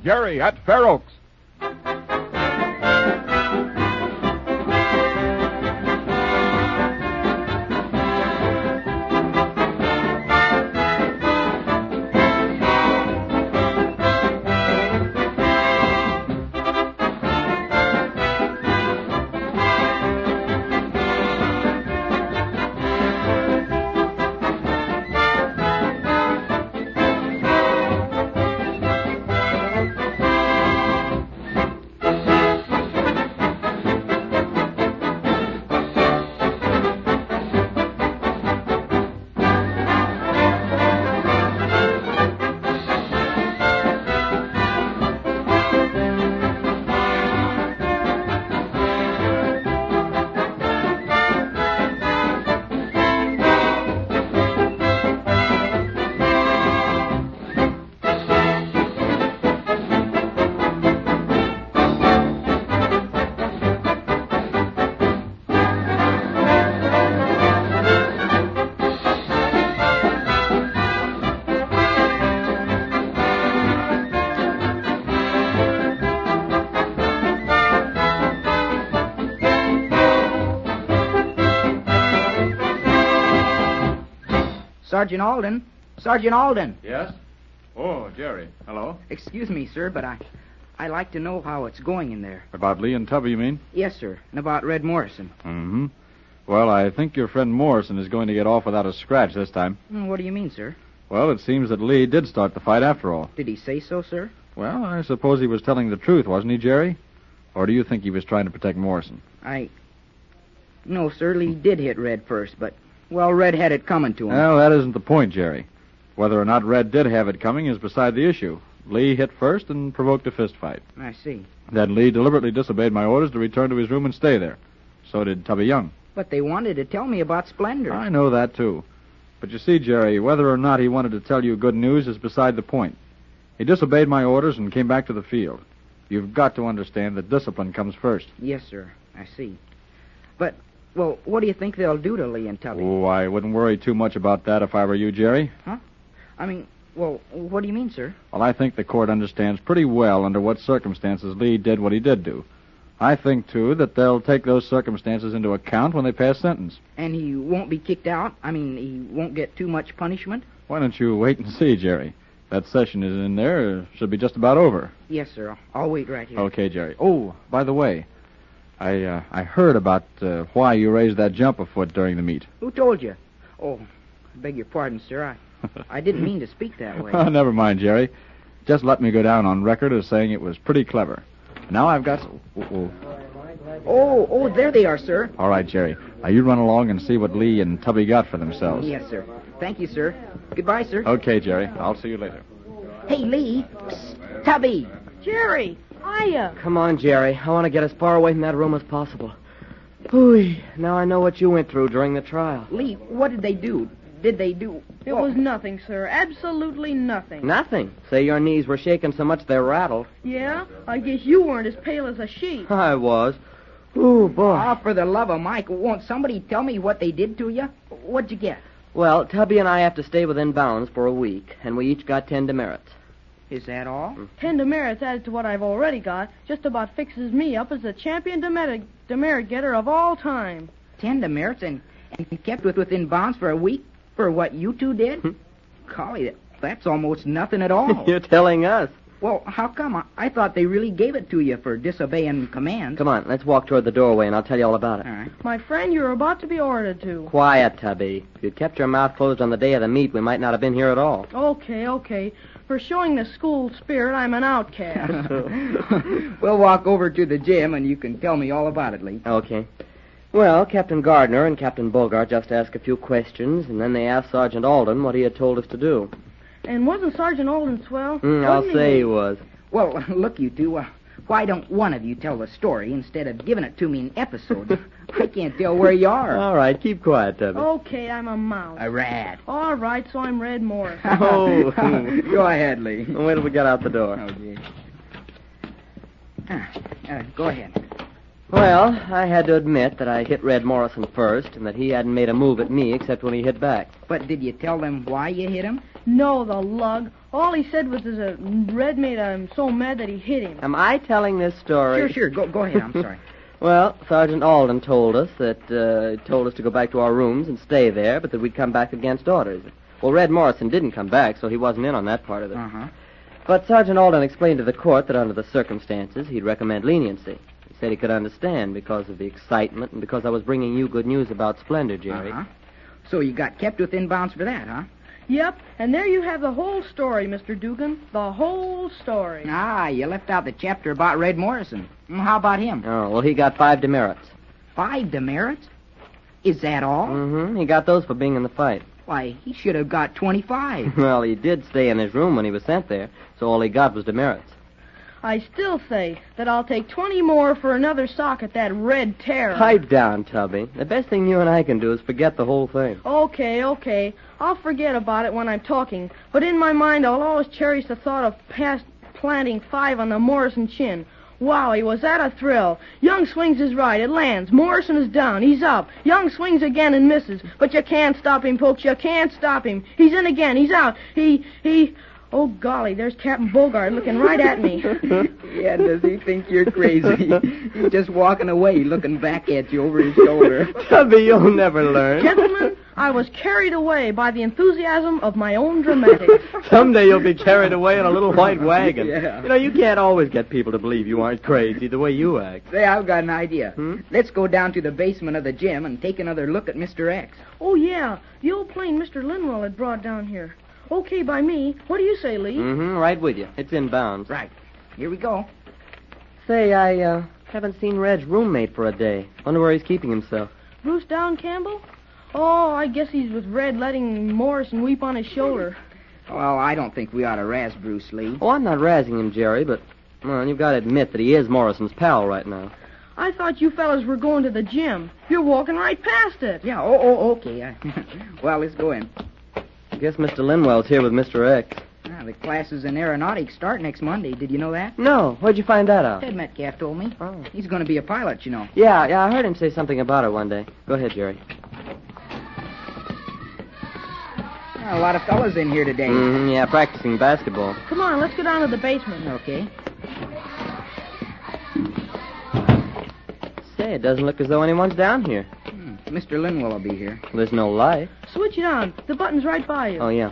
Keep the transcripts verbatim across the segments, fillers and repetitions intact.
Jerry at Fair Oaks. Sergeant Alden. Sergeant Alden. Yes? Oh, Jerry. Hello. Excuse me, sir, but I, I like to know how it's going in there. About Lee and Tubby, you mean? Yes, sir. And about Red Morrison. Mm-hmm. Well, I think your friend Morrison is going to get off without a scratch this time. What do you mean, sir? Well, it seems that Lee did start the fight after all. Did he say so, sir? Well, I suppose he was telling the truth, wasn't he, Jerry? Or do you think he was trying to protect Morrison? I... No, sir, Lee did hit Red first, but... Well, Red had it coming to him. Well, that isn't the point, Jerry. Whether or not Red did have it coming is beside the issue. Lee hit first and provoked a fist fight. I see. Then Lee deliberately disobeyed my orders to return to his room and stay there. So did Tubby Young. But they wanted to tell me about Splendor. I know that, too. But you see, Jerry, whether or not he wanted to tell you good news is beside the point. He disobeyed my orders and came back to the field. You've got to understand that discipline comes first. Yes, sir. I see. But... Well, what do you think they'll do to Lee and Tubby? Oh, I wouldn't worry too much about that if I were you, Jerry. Huh? I mean, well, what do you mean, sir? Well, I think the court understands pretty well under what circumstances Lee did what he did do. I think, too, that they'll take those circumstances into account when they pass sentence. And he won't be kicked out? I mean, he won't get too much punishment? Why don't you wait and see, Jerry? That session is in there. It should be just about over. Yes, sir. I'll wait right here. Okay, Jerry. Oh, by the way... I uh, I heard about uh, why you raised that jump a foot during the meet. Who told you? Oh, I beg your pardon, sir. I I didn't mean to speak that way. Oh, never mind, Jerry. Just let me go down on record as saying it was pretty clever. Now I've got... Oh, oh, oh, there they are, sir. All right, Jerry. Now you run along and see what Lee and Tubby got for themselves. Yes, sir. Thank you, sir. Goodbye, sir. Okay, Jerry. I'll see you later. Hey, Lee. Psst, Tubby. Jerry. Hiya. Come on, Jerry. I want to get as far away from that room as possible. Ooh, now I know what you went through during the trial. Lee, what did they do? Did they do... It oh. was nothing, sir. Absolutely nothing. Nothing? Say your knees were shaking so much they rattled. Yeah? I guess you weren't as pale as a sheet. I was. Ooh, boy. Ah, for the love of Mike, won't somebody tell me what they did to you? What'd you get? Well, Tubby and I have to stay within bounds for a week, and we each got ten demerits. Is that all? Ten demerits added to what I've already got just about fixes me up as the champion demerit, demerit getter of all time. Ten demerits and, and you kept with within bounds for a week for what you two did? Golly, that, that's almost nothing at all. You're telling us. Well, how come? I, I thought they really gave it to you for disobeying commands. Come on, let's walk toward the doorway and I'll tell you all about it. All right. My friend, you're about to be ordered to. Quiet, Tubby. If you'd kept your mouth closed on the day of the meet, we might not have been here at all. Okay, okay. For showing the school spirit, I'm an outcast. We'll walk over to the gym, and you can tell me all about it, Lee. Okay. Well, Captain Gardner and Captain Bogart just asked a few questions, and then they asked Sergeant Alden what he had told us to do. And wasn't Sergeant Alden swell? Mm, I'll Wasn't say he? he was. Well, look, you two, uh, why don't one of you tell the story instead of giving it to me in episodes? I can't tell where you are. All right, keep quiet, Tubby. Okay, I'm a mouse. A rat. All right, so I'm Red Morris. Oh. Go ahead, Lee. Wait till we get out the door. Oh, gee. Ah, uh, go ahead. Well, I had to admit that I hit Red Morrison first and that he hadn't made a move at me except when he hit back. But did you tell them why you hit him? No, the lug. All he said was that Red made him so mad that he hit him. Am I telling this story? Sure, sure. Go, go ahead. I'm sorry. Well, Sergeant Alden told us that uh, told us to go back to our rooms and stay there, but that we'd come back against orders. Well, Red Morrison didn't come back, so he wasn't in on that part of it. Uh-huh. But Sergeant Alden explained to the court that under the circumstances, he'd recommend leniency. He said he could understand because of the excitement and because I was bringing you good news about Splendor, Jerry. Uh-huh. So you got kept within bounds for that, huh? Yep, and there you have the whole story, Mister Dugan. The whole story. Ah, you left out the chapter about Red Morrison. Mm, How about him? Oh, well, he got five demerits. Five demerits? Is that all? Mm-hmm. He got those for being in the fight. Why, he should have got twenty-five. Well, he did stay in his room when he was sent there, so all he got was demerits. I still say that I'll take twenty more for another sock at that Red Terror. Pipe down, Tubby. The best thing you and I can do is forget the whole thing. Okay, okay. I'll forget about it when I'm talking, but in my mind I'll always cherish the thought of past planting five on the Morrison chin. Wowie, was that a thrill? Young swings his right, it lands. Morrison is down, he's up. Young swings again and misses. But you can't stop him, folks, you can't stop him. He's in again, he's out. He, he... Oh, golly, there's Captain Bogart looking right at me. Yeah, does he think you're crazy? He's just walking away, looking back at you over his shoulder. Tubby, you'll never learn. Gentlemen, I was carried away by the enthusiasm of my own dramatics. Someday you'll be carried away in a little white wagon. Yeah. You know, you can't always get people to believe you aren't crazy the way you act. Say, I've got an idea. Hmm? Let's go down to the basement of the gym and take another look at Mister X. Oh, yeah, the old plane Mister Linwell had brought down here. Okay by me. What do you say, Lee? Mm-hmm, right with you. It's inbounds. Right. Here we go. Say, I, uh, haven't seen Red's roommate for a day. Wonder where he's keeping himself. Bruce Down Campbell? Oh, I guess he's with Red letting Morrison weep on his shoulder. Well, I don't think we ought to razz Bruce Lee. Oh, I'm not razzing him, Jerry, but, well, you've got to admit that he is Morrison's pal right now. I thought you fellas were going to the gym. You're walking right past it. Yeah, oh, oh okay. Uh, well, let's go in. I guess Mister Linwell's here with Mister X. Ah, the classes in aeronautics start next Monday. Did you know that? No, where'd you find that out? Ted Metcalf told me. Oh. He's going to be a pilot, you know. Yeah, yeah, I heard him say something about it one day. Go ahead, Jerry. Ah, a lot of fellas in here today. Mm-hmm, yeah, practicing basketball. Come on, let's go down to the basement. Okay. Say, it doesn't look as though anyone's down here. Hmm. Mister Linwell will be here. There's no light. Switch it on. The button's right by you. Oh, yeah.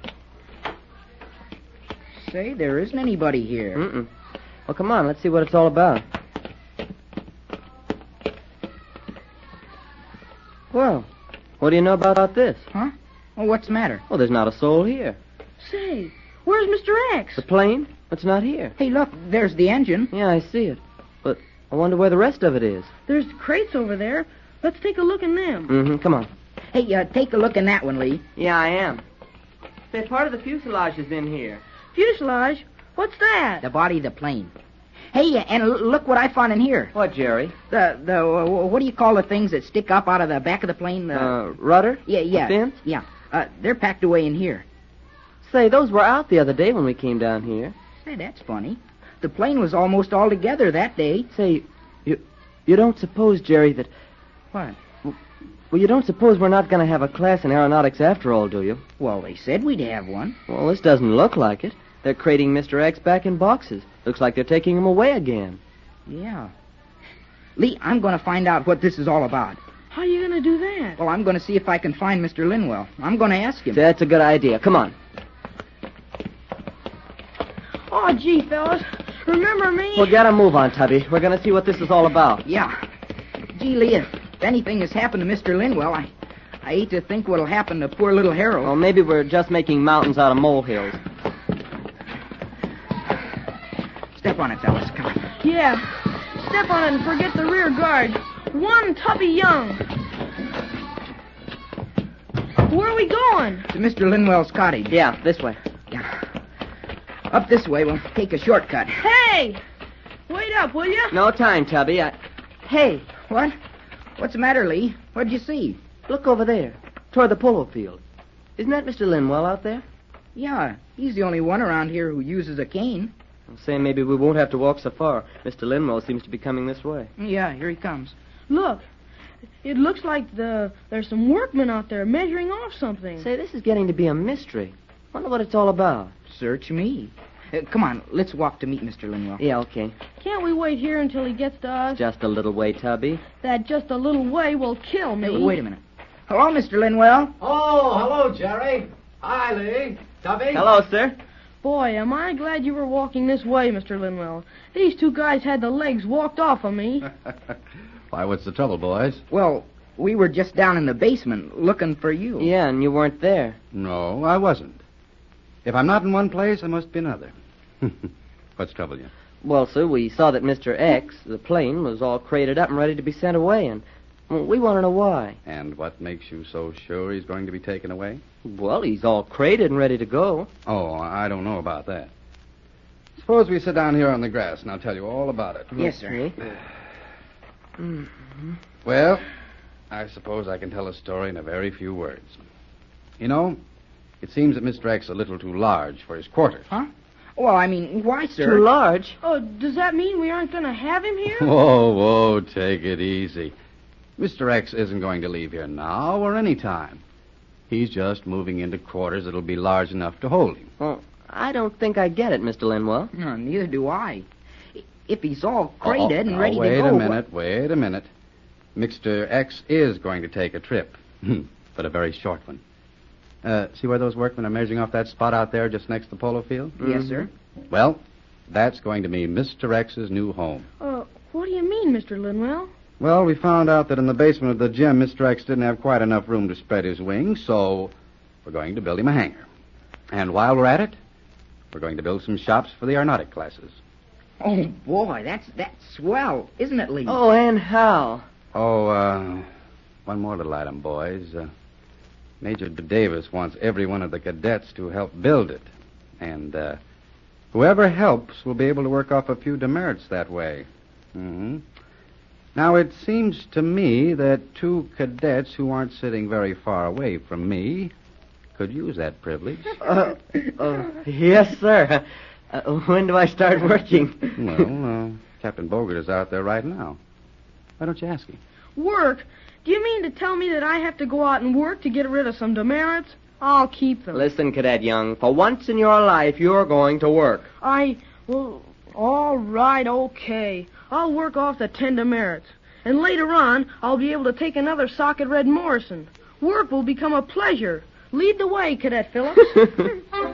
Say, there isn't anybody here. Mm-mm. Well, come on, let's see what it's all about. Well, what do you know about this? Huh? Well, what's the matter? Well, there's not a soul here. Say, where's Mister X? The plane? It's not here. Hey, look, there's the engine. Yeah, I see it. But I wonder where the rest of it is. There's crates over there. Let's take a look in them. Mm-hmm, come on. Hey, uh, take a look in that one, Lee. Yeah, I am. Say, part of the fuselage is in here. Fuselage? What's that? The body of the plane. Hey, uh, and l- look what I found in here. What, Jerry? The, the, uh, what do you call the things that stick up out of the back of the plane? The, Uh, rudder? yeah, yeah. Fins? Yeah. Uh, they're packed away in here. Say, those were out the other day when we came down here. Say, that's funny. The plane was almost all together that day. Say, you you don't suppose, Jerry, that... What? Well, you don't suppose we're not going to have a class in aeronautics after all, do you? Well, they said we'd have one. Well, this doesn't look like it. They're crating Mister X back in boxes. Looks like they're taking him away again. Yeah. Lee, I'm going to find out what this is all about. How are you going to do that? Well, I'm going to see if I can find Mister Linwell. I'm going to ask him. Say, that's a good idea. Come on. Oh, gee, fellas. Remember me? Well, get a move on, Tubby. We're going to see what this is all about. Yeah. Gee, Lee, if anything has happened to Mister Linwell, I, I hate to think what'll happen to poor little Harold. Well, maybe we're just making mountains out of molehills. Step on it, fellas. Come on. Yeah. Step on it and forget the rear guard. One Tubby Young. Where are we going? To Mister Linwell's cottage. Yeah, this way. Yeah. Up this way, we'll take a shortcut. Hey! Wait up, will you? No time, Tubby. I... Hey, What? What's the matter, Lee? What'd you see? look over there, toward the polo field. Isn't that Mister Linwell out there? Yeah, he's the only one around here who uses a cane. I'm saying maybe we won't have to walk so far. Mister Linwell seems to be coming this way. Yeah, here he comes. Look, it looks like the there's some workmen out there measuring off something. Say, this is getting to be a mystery. Wonder what it's all about. Search me. Uh, come on, let's walk to meet Mister Linwell. Yeah, okay. Can't we wait here until he gets to us? Just a little way, Tubby. That just a little way will kill me. Uh, wait a minute. Hello, Mister Linwell. Oh, hello, Jerry. Hi, Lee. Tubby. Hello, sir. Boy, am I glad you were walking this way, Mister Linwell. These two guys had the legs walked off of me. Why, what's the trouble, boys? Well, we were just down in the basement looking for you. Yeah, and you weren't there. No, I wasn't. If I'm not in one place, I must be another. What's trouble you? Well, sir, we saw that Mister X, the plane, was all crated up and ready to be sent away, and well, we want to know why. And what makes you so sure he's going to be taken away? Well, he's all crated and ready to go. Oh, I don't know about that. Suppose we sit down here on the grass, and I'll tell you all about it. Yes, sir. Mm-hmm. Well, I suppose I can tell a story in a very few words. You know, it seems that Mister X is a little too large for his quarters. Huh? Well, I mean, why, sir? Too large? Oh, does that mean we aren't going to have him here? Whoa, whoa, take it easy. Mister X isn't going to leave here now or any time. He's just moving into quarters that'll be large enough to hold him. Well, I don't think I get it, Mister Linwell. No, neither do I. If he's all crated Oh, and ready oh, to wait go... Wait a wh- minute, wait a minute. Mister X is going to take a trip, but a very short one. Uh, see where those workmen are measuring off that spot out there just next to the polo field? Yes, sir. Well, that's going to be Mister X's new home. Uh, what do you mean, Mister Linwell? Well, we found out that in the basement of the gym, Mister X didn't have quite enough room to spread his wings, so we're going to build him a hangar. And while we're at it, we're going to build some shops for the aeronautic classes. Oh, boy, that's that's swell, isn't it, Lee? Oh, and how? Oh, uh, one more little item, boys. Uh, Major Davis wants every one of the cadets to help build it. And uh, whoever helps will be able to work off a few demerits that way. Mm-hmm. Now, it seems to me that two cadets who aren't sitting very far away from me could use that privilege. Uh, uh, yes, sir. Uh, when do I start working? Well, uh, Captain Bogart is out there right now. Why don't you ask him? Work? Do you mean to tell me that I have to go out and work to get rid of some demerits? I'll keep them. Listen, Cadet Young, for once in your life, you're going to work. I, well, all right, okay. I'll work off the ten demerits. And later on, I'll be able to take another sock at Red Morrison. Work will become a pleasure. Lead the way, Cadet Phillips.